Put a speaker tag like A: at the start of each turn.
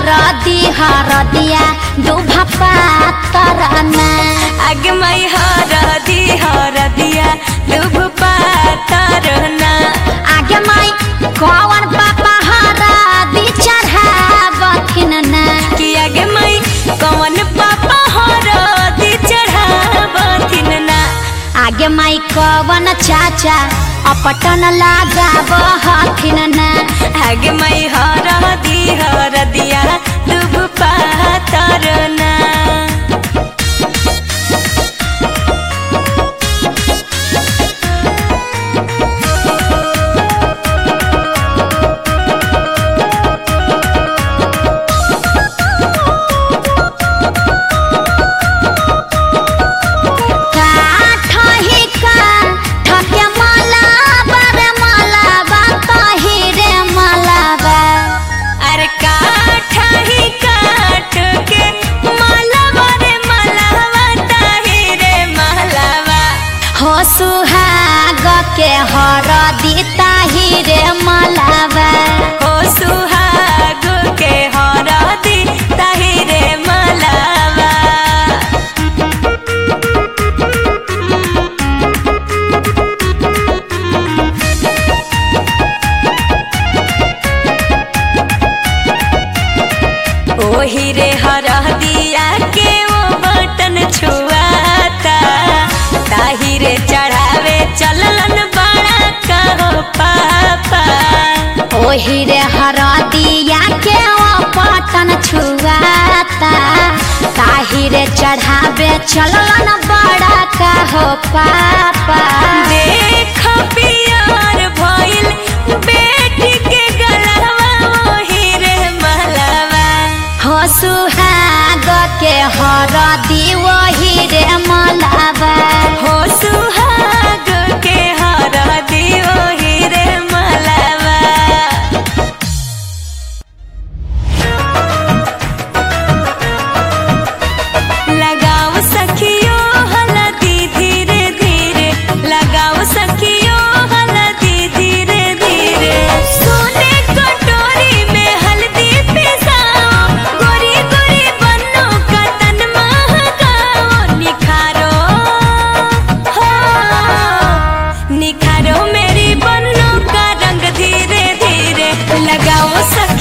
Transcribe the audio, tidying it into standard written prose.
A: हरदी हरदिया दुभा पातरना
B: आगे माई हरदी हरदिया दुभ पातरना
A: आगे माई कौन पापा हरदी चढ़ावथिन ना
B: कि आगे माई कौन पापा हरदी चढ़ावथिन ना
A: आगे माई कौन चाचा अपटन लगावथिन ना
B: आगे माई हरदी हरदिया दुभ पातरना
A: सुहाग के हरदी ताही रे मलावा
B: हो सुहाग के हरदी ताही रे मलावा ओही रे हरदिया के वो बटन छुआता ताही रे चढ़ावे चललन बड़ा कहो पापा
A: ओही रे हरदिया के पटन छुआता ताही रे चढ़ावे चललन बड़ा कहो पापा
B: देख पियर भइल बेटी के गलवा ओही रे मलवा
A: हो सुहाग के हरदी वही रे मलावा
B: हो सुहाग के हरदी ओही रे मलावा लगाओ सखियो हलदी धीरे धीरे लगाओ सखियो हलदी धीरे धीरे सोने कटोरी में हल्दी पिसाओ गोरी गोरी बन्नो का तन महकाओ निखारो हो निखारो मेरी बन्नो का रंग धीरे धीरे लगाओ सखियो